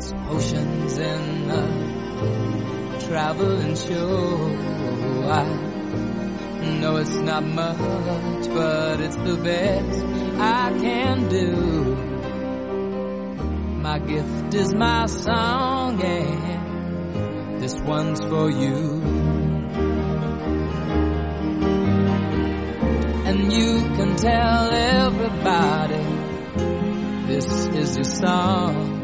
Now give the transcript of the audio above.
Oceans in a traveling show. I know it's not much, but it's the best I can do. My gift is my song, and this one's for you. And you can tell everybody this is your song.